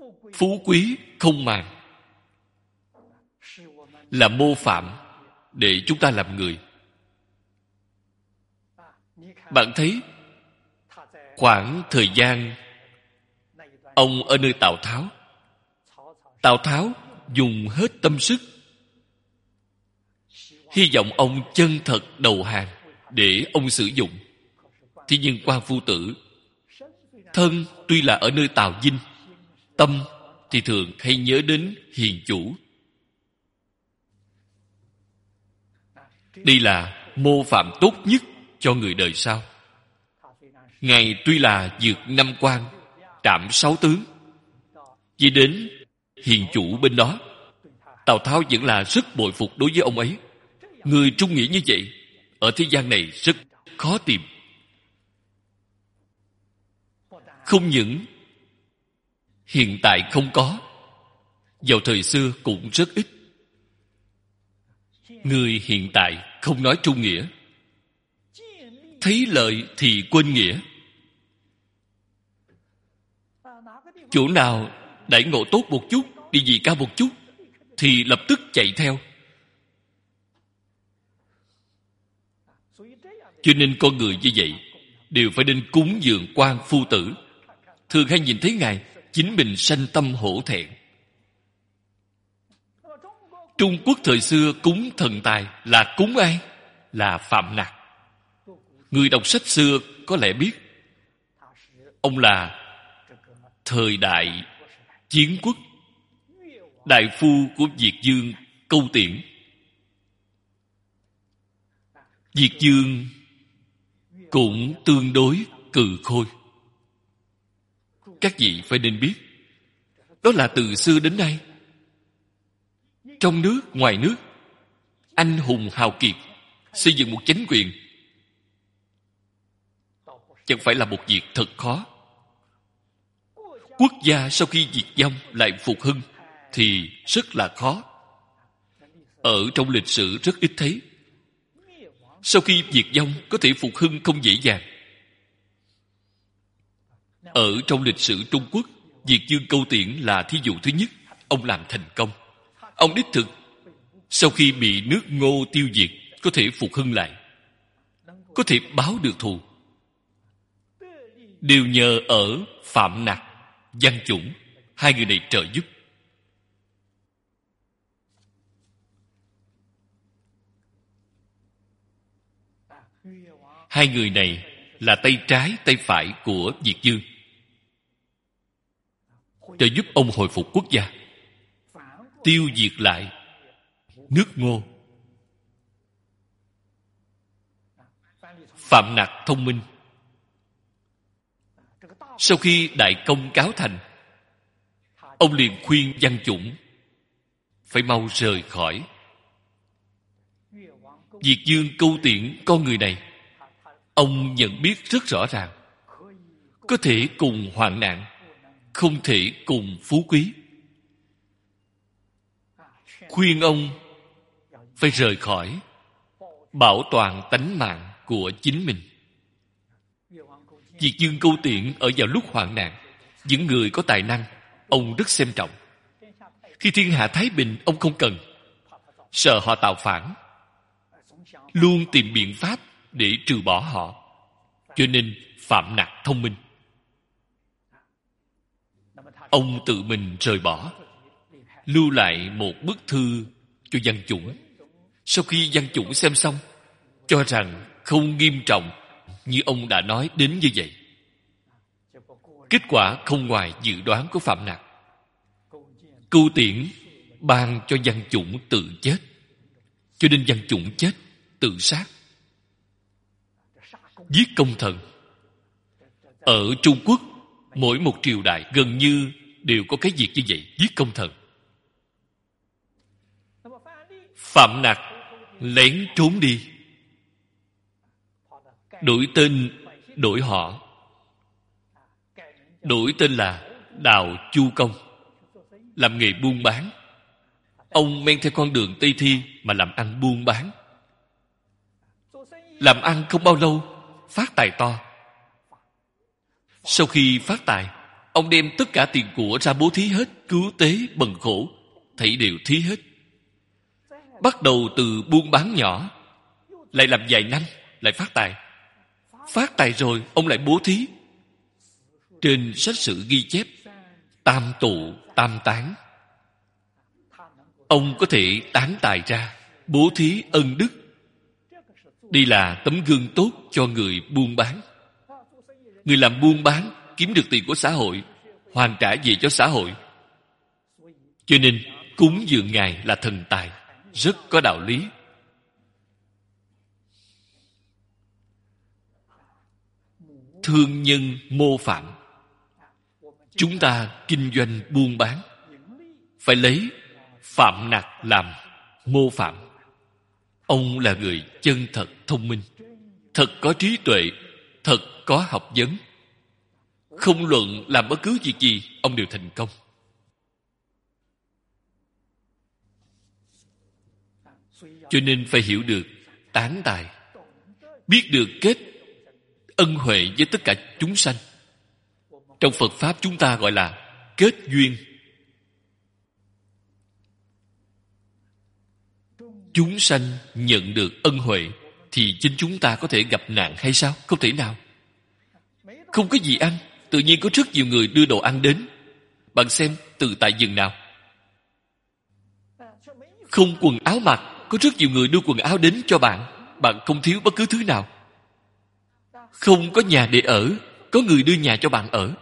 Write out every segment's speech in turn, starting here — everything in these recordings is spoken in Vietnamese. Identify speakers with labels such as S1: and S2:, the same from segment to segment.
S1: phú quý không màng, là mô phạm để chúng ta làm người. Bạn thấy khoảng thời gian ông ở nơi Tào Tháo, Tào Tháo dùng hết tâm sức, hy vọng ông chân thật đầu hàng để ông sử dụng. Thế nhưng Quan Phu Tử thân tuy là ở nơi Tào Dinh, tâm thì thường hay nhớ đến hiền chủ. Đây là mô phạm tốt nhất cho người đời sau. Ngài tuy là vượt 5 quan, trảm 6 tướng, chỉ đến hiền chủ bên đó, Tào Tháo vẫn là rất bội phục đối với ông ấy. Người trung nghĩa như vậy ở thế gian này rất khó tìm. Không những hiện tại không có, vào thời xưa cũng rất ít. Người hiện tại không nói trung nghĩa, thấy lợi thì quên nghĩa. Chỗ nào đãi ngộ tốt một chút, địa vị cao một chút thì lập tức chạy theo. Cho nên con người như vậy đều phải nên cúng dường Quan Phu Tử. Thường hay nhìn thấy Ngài, chính mình sanh tâm hổ thẹn. Trung Quốc thời xưa cúng thần tài là cúng ai? Là Phạm Nặc. Người đọc sách xưa có lẽ biết, ông là thời đại Chiến Quốc, đại phu của Việt Dương Câu Tiễn. Việt Dương cũng tương đối cừ khôi. Các vị phải nên biết, đó là từ xưa đến nay, trong nước, ngoài nước, anh hùng hào kiệt, xây dựng một chính quyền chẳng phải là một việc thật khó. Quốc gia sau khi diệt vong lại phục hưng thì rất là khó. Ở trong lịch sử rất ít thấy. Sau khi diệt vong có thể phục hưng không dễ dàng. Ở trong lịch sử Trung Quốc, Việt Dương Câu Tiễn là thí dụ thứ nhất. Ông làm thành công. Ông đích thực sau khi bị nước Ngô tiêu diệt có thể phục hưng lại, có thể báo được thù, đều nhờ ở Phạm Nặc, Văn Chủng, hai người này trợ giúp. Hai người này là tay trái tay phải của Việt Dương, trợ giúp ông hồi phục quốc gia, tiêu diệt lại nước Ngô. Phạm Nặc thông minh. Sau khi đại công cáo thành, ông liền khuyên Văn Chủng phải mau rời khỏi. Việt Dương Câu Tiễn con người này, ông nhận biết rất rõ ràng, có thể cùng hoạn nạn, không thể cùng phú quý. Khuyên ông phải rời khỏi, bảo toàn tánh mạng của chính mình. Việt Dương Câu Tiễn ở vào lúc hoạn nạn, những người có tài năng ông rất xem trọng. Khi thiên hạ thái bình ông không cần, sợ họ tạo phản, luôn tìm biện pháp để trừ bỏ họ. Cho nên Phạm Nặc thông minh, ông tự mình rời bỏ, lưu lại một bức thư cho Văn Chủng. Sau khi Văn Chủng xem xong, cho rằng không nghiêm trọng như ông đã nói đến như vậy. Kết quả không ngoài dự đoán của Phạm Nặc. Câu Tiễn ban cho Văn Chủng tự chết, cho nên Văn Chủng chết tự sát, giết công thần. Ở Trung Quốc, mỗi một triều đại gần như đều có cái việc như vậy, giết công thần. Phạm Nặc lén trốn đi, đổi tên đổi họ, đổi tên là Đào Chu Công, làm nghề buôn bán. Ông men theo con đường Tây Thi mà làm ăn buôn bán. Làm ăn không bao lâu phát tài to. Sau khi phát tài, ông đem tất cả tiền của ra bố thí hết, cứu tế bần khổ, thảy đều thí hết. Bắt đầu từ buôn bán nhỏ, lại làm vài năm, lại phát tài. Phát tài rồi, ông lại bố thí. Trên sách sử ghi chép, tam tụ, tam tán. Ông có thể tán tài ra, bố thí ân đức. Đây là tấm gương tốt cho người buôn bán. Người làm buôn bán, kiếm được tiền của xã hội, hoàn trả về cho xã hội. Cho nên, cúng dường Ngài là thần tài, rất có đạo lý. Thương nhân mô phạm. Chúng ta kinh doanh buôn bán, phải lấy Phạm Nặc làm mô phạm. Ông là người chân thật thông minh, thật có trí tuệ, thật có học vấn. Không luận làm bất cứ việc gì, ông đều thành công. Cho nên phải hiểu được tán tài, biết được kết ân huệ với tất cả chúng sanh. Trong Phật Pháp chúng ta gọi là kết duyên. Chúng sanh nhận được ân huệ thì chính chúng ta có thể gặp nạn hay sao? Không thể nào. Không có gì ăn, tự nhiên có rất nhiều người đưa đồ ăn đến. Bạn xem từ tại vườn nào. Không quần áo mặc, có rất nhiều người đưa quần áo đến cho bạn. Bạn không thiếu bất cứ thứ nào. Không có nhà để ở, có người đưa nhà cho bạn ở.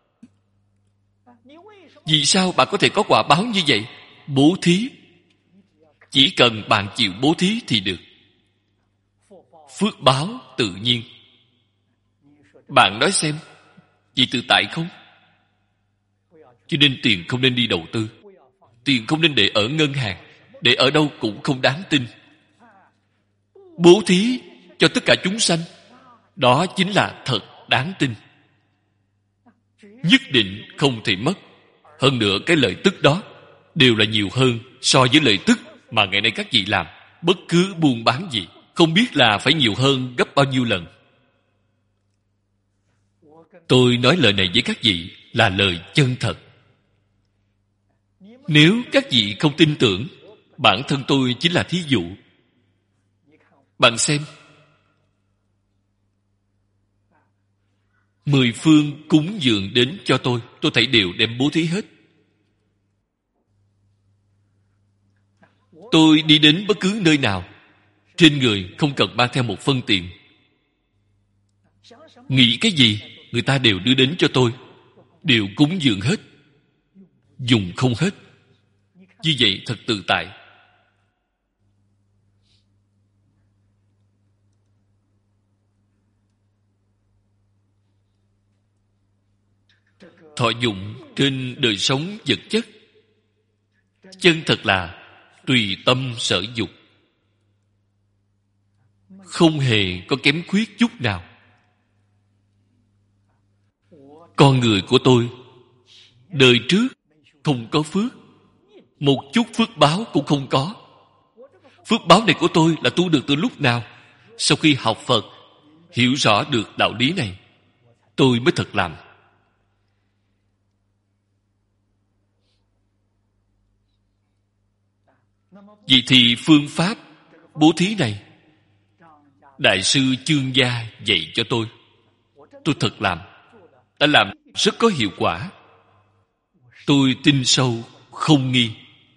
S1: Vì sao bạn có thể có quả báo như vậy? Bố thí. Chỉ cần bạn chịu bố thí thì được. Phước báo tự nhiên. Bạn nói xem, vì tự tại không? Cho nên tiền không nên đi đầu tư. Tiền không nên để ở ngân hàng. Để ở đâu cũng không đáng tin. Bố thí cho tất cả chúng sanh, đó chính là thật đáng tin. Nhất định không thể mất. Hơn nữa cái lợi tức đó đều là nhiều hơn so với lợi tức mà ngày nay các vị làm bất cứ buôn bán gì. Không biết là phải nhiều hơn gấp bao nhiêu lần. Tôi nói lời này với các vị là lời chân thật. Nếu các vị không tin tưởng, bản thân tôi chính là thí dụ. Bạn xem, 10 phương cúng dường đến cho tôi thấy đều đem bố thí hết. Tôi đi đến bất cứ nơi nào, trên người không cần mang theo một phân tiền. Nghĩ cái gì, người ta đều đưa đến cho tôi, đều cúng dường hết, dùng không hết. Như vậy thật tự tại. Thọ dụng trên đời sống vật chất, chân thật là tùy tâm sở dục, không hề có kém khuyết chút nào. Con người của tôi đời trước không có phước, một chút phước báo cũng không có. Phước báo này của tôi là tu được từ lúc nào? Sau khi học Phật, hiểu rõ được đạo lý này, tôi mới thật làm. Vậy thì phương pháp bố thí này, Đại sư Chương Gia dạy cho tôi thật làm, đã làm rất có hiệu quả. Tôi tin sâu, không nghi.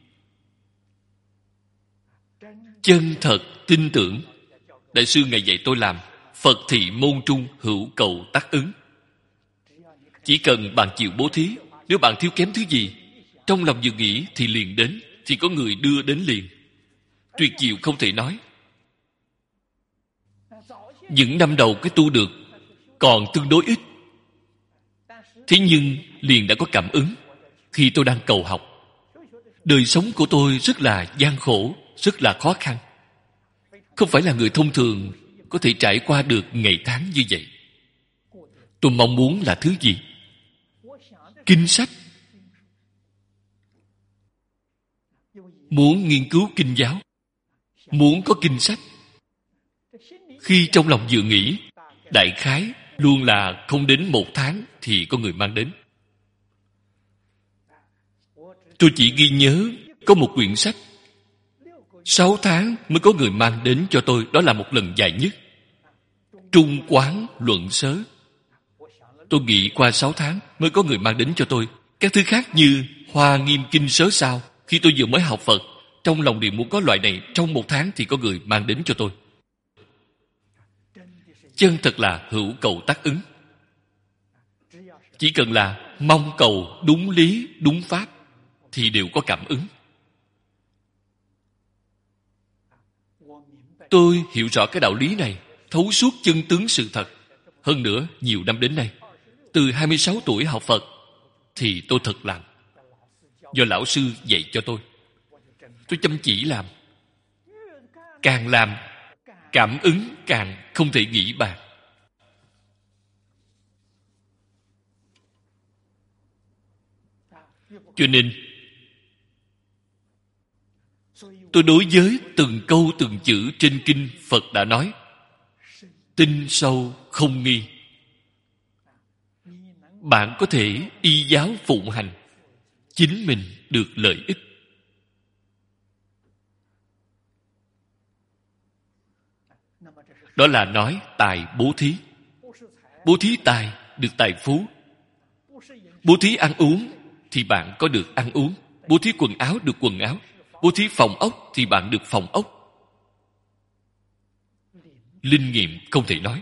S1: Chân thật tin tưởng. Đại sư Ngài dạy tôi làm Phật thị môn trung hữu cầu tác ứng. Chỉ cần bạn chịu bố thí, nếu bạn thiếu kém thứ gì, trong lòng vừa nghĩ thì liền đến, thì có người đưa đến liền. Tuyệt diệu không thể nói. Những năm đầu cái tu được còn tương đối ít, thế nhưng liền đã có cảm ứng. Khi tôi đang cầu học, đời sống của tôi rất là gian khổ, rất là khó khăn. Không phải là người thông thường có thể trải qua được ngày tháng như vậy. Tôi mong muốn là thứ gì? Kinh sách. Muốn nghiên cứu kinh giáo, muốn có kinh sách. Khi trong lòng vừa nghĩ, đại khái luôn là không đến 1 tháng thì có người mang đến. Tôi chỉ ghi nhớ có một quyển sách 6 tháng mới có người mang đến cho tôi. Đó là một lần dài nhất. Trung Quán Luận Sớ. Tôi nghĩ qua 6 tháng mới có người mang đến cho tôi. Các thứ khác như Hoa Nghiêm Kinh Sớ Sao, khi tôi vừa mới học Phật, trong lòng đều muốn có loại này. Trong 1 tháng thì có người mang đến cho tôi. Chân thật là hữu cầu tác ứng. Chỉ cần là mong cầu đúng lý, đúng pháp thì đều có cảm ứng. Tôi hiểu rõ cái đạo lý này, thấu suốt chân tướng sự thật. Hơn nữa, nhiều năm đến nay, từ 26 tuổi học Phật thì tôi thật làm. Do lão sư dạy cho tôi chăm chỉ làm. Càng làm, cảm ứng càng không thể nghĩ bàn. Cho nên tôi đối với từng câu từng chữ trên kinh Phật đã nói tin sâu không nghi. Bạn có thể y giáo phụng hành, chính mình được lợi ích. Đó là nói tài bố thí. Bố thí tài được tài phú. Bố thí ăn uống thì bạn có được ăn uống. Bố thí quần áo được quần áo. Bố thí phòng ốc thì bạn được phòng ốc. Linh nghiệm không thể nói.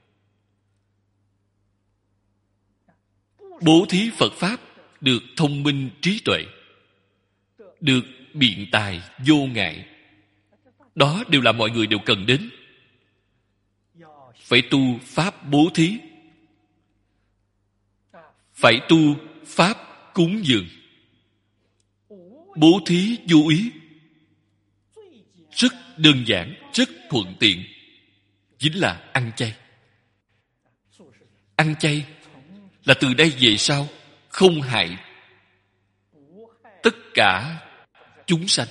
S1: Bố thí Phật Pháp được thông minh trí tuệ, được biện tài vô ngại. Đó đều là mọi người đều cần đến. Phải tu Pháp bố thí, phải tu Pháp cúng dường. Bố thí vô ý, rất đơn giản, rất thuận tiện, chính là ăn chay. Ăn chay là từ đây về sau không hại tất cả chúng sanh.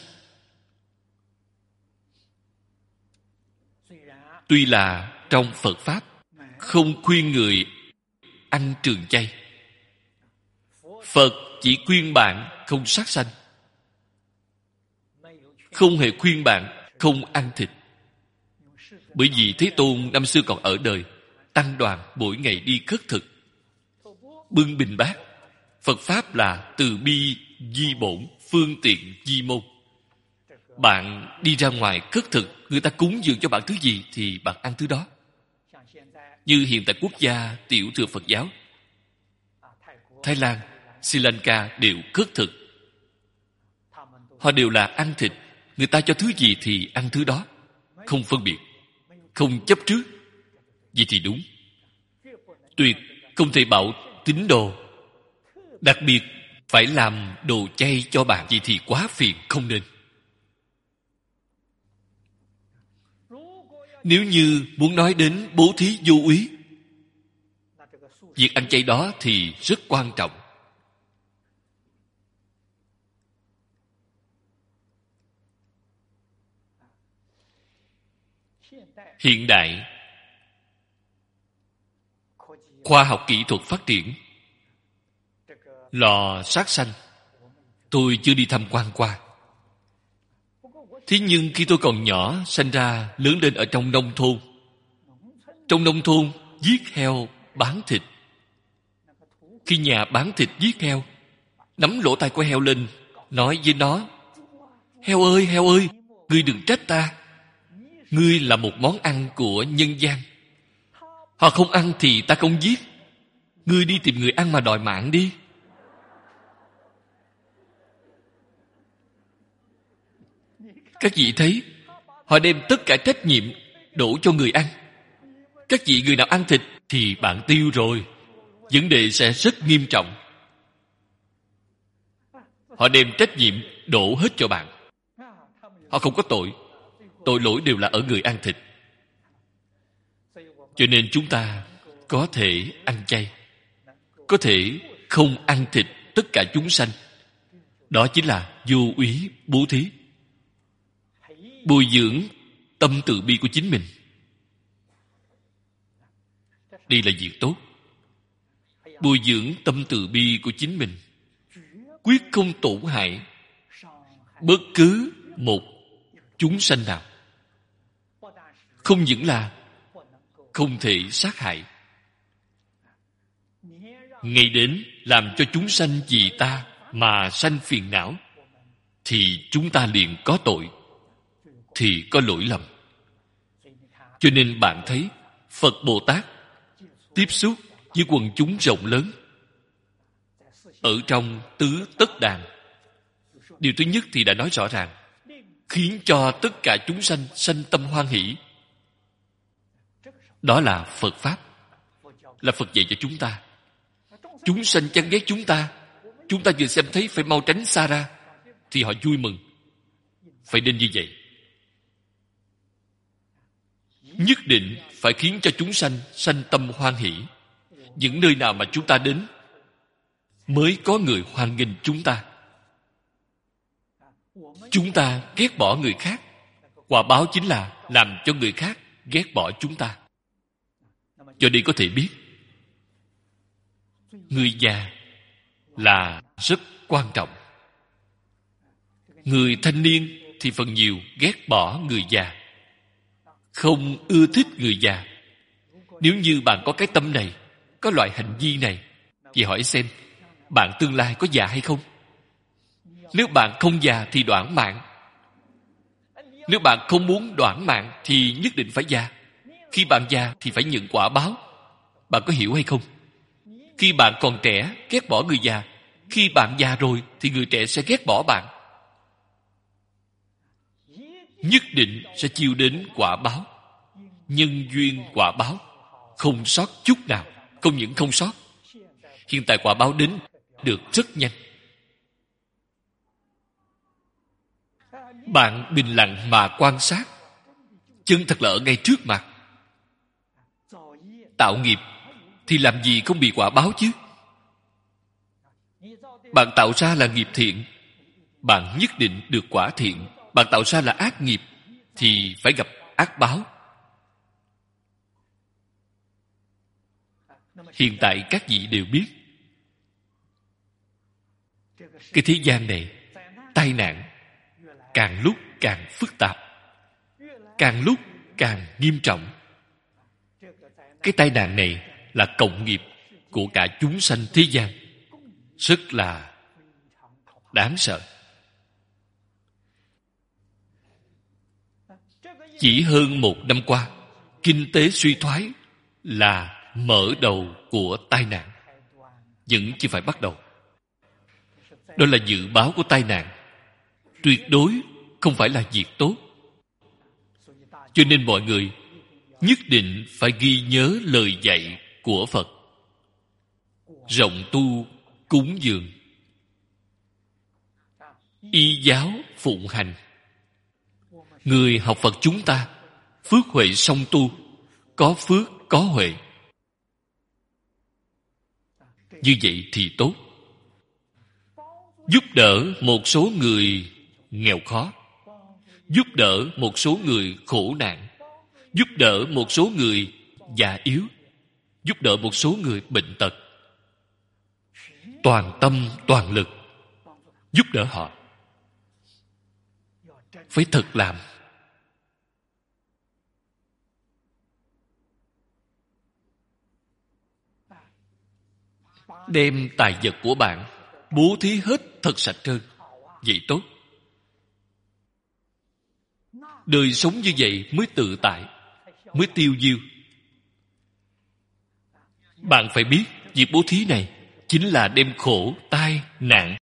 S1: Tuy là trong Phật Pháp không khuyên người ăn trường chay, Phật chỉ khuyên bạn không sát sanh, không hề khuyên bạn không ăn thịt. Bởi vì Thế Tôn năm xưa còn ở đời, tăng đoàn mỗi ngày đi khất thực, bưng bình bát. Phật Pháp là từ bi di bổn, phương tiện di môn. Bạn đi ra ngoài khất thực, người ta cúng dường cho bạn thứ gì thì bạn ăn thứ đó. Như hiện tại quốc gia tiểu thừa Phật giáo, Thái Lan, Sri Lanka đều khất thực. Họ đều là ăn thịt. Người ta cho thứ gì thì ăn thứ đó, không phân biệt, không chấp trước. Vậy thì đúng. Tuyệt không thể bảo tín đồ đặc biệt phải làm đồ chay cho bạn. Vậy thì quá phiền, không nên. Nếu như muốn nói đến bố thí vô úy, việc ăn chay đó thì rất quan trọng. Hiện đại, khoa học kỹ thuật phát triển, lò sát sanh tôi chưa đi tham quan qua. Thế nhưng khi tôi còn nhỏ, sanh ra lớn lên ở trong nông thôn. Trong nông thôn giết heo bán thịt. Khi nhà bán thịt giết heo, nắm lỗ tai của heo lên, nói với nó: heo ơi, ngươi đừng trách ta. Ngươi là một món ăn của nhân gian. Họ không ăn thì ta không giết. Ngươi đi tìm người ăn mà đòi mạng đi. Các vị thấy, họ đem tất cả trách nhiệm đổ cho người ăn. Các vị người nào ăn thịt thì bạn tiêu rồi. Vấn đề sẽ rất nghiêm trọng. Họ đem trách nhiệm đổ hết cho bạn. Họ không có tội. Tội lỗi đều là ở người ăn thịt. Cho nên chúng ta có thể ăn chay, có thể không ăn thịt tất cả chúng sanh. Đó chính là vô úy bố thí. Bồi dưỡng tâm từ bi của chính mình. Đây là việc tốt. Bồi dưỡng tâm từ bi của chính mình quyết không tổn hại bất cứ một chúng sanh nào. Không những là không thể sát hại, ngay đến làm cho chúng sanh vì ta mà sanh phiền não, thì chúng ta liền có tội, thì có lỗi lầm. Cho nên bạn thấy Phật Bồ Tát tiếp xúc với quần chúng rộng lớn ở trong tứ tất đàn. Điều thứ nhất thì đã nói rõ ràng, khiến cho tất cả chúng sanh sanh tâm hoan hỷ. Đó là Phật Pháp, là Phật dạy cho chúng ta. Chúng sanh chán ghét chúng ta vừa xem thấy phải mau tránh xa ra, thì họ vui mừng. Phải nên như vậy. Nhất định phải khiến cho chúng sanh sanh tâm hoan hỷ. Những nơi nào mà chúng ta đến mới có người hoan nghênh chúng ta. Chúng ta ghét bỏ người khác, quả báo chính là làm cho người khác ghét bỏ chúng ta. Cho nên có thể biết, người già là rất quan trọng. Người thanh niên thì phần nhiều ghét bỏ người già, không ưa thích người già. Nếu như bạn có cái tâm này, có loại hành vi này, thì hỏi xem, bạn tương lai có già hay không? Nếu bạn không già thì đoản mạng. Nếu bạn không muốn đoản mạng thì nhất định phải già. Khi bạn già thì phải nhận quả báo. Bạn có hiểu hay không? Khi bạn còn trẻ ghét bỏ người già, khi bạn già rồi thì người trẻ sẽ ghét bỏ bạn. Nhất định sẽ chịu đến quả báo. Nhân duyên quả báo, không sót chút nào. Không những không sót, hiện tại quả báo đến được rất nhanh. Bạn bình lặng mà quan sát, chân thật là ở ngay trước mặt. Tạo nghiệp thì làm gì không bị quả báo chứ? Bạn tạo ra là nghiệp thiện, bạn nhất định được quả thiện. Bạn tạo ra là ác nghiệp thì phải gặp ác báo. Hiện tại các vị đều biết, cái thế gian này tai nạn càng lúc càng phức tạp, càng lúc càng nghiêm trọng. Cái tai nạn này là cộng nghiệp của cả chúng sanh thế gian, rất là đáng sợ. Chỉ hơn 1 năm qua, kinh tế suy thoái là mở đầu của tai nạn, vẫn chưa phải bắt đầu. Đó là dự báo của tai nạn, tuyệt đối không phải là việc tốt. Cho nên mọi người nhất định phải ghi nhớ lời dạy của Phật, rộng tu cúng dường, y giáo phụng hành. Người học Phật chúng ta phước huệ song tu, có phước có huệ. Như vậy thì tốt. Giúp đỡ một số người nghèo khó, giúp đỡ một số người khổ nạn, giúp đỡ một số người già yếu, giúp đỡ một số người bệnh tật. Toàn tâm toàn lực giúp đỡ họ. Phải thật làm. Đem tài vật của bạn bố thí hết thật sạch trơn. Vậy tốt. Đời sống như vậy mới tự tại, mới tiêu diêu. Bạn phải biết, việc bố thí này chính là đem khổ, tai, nạn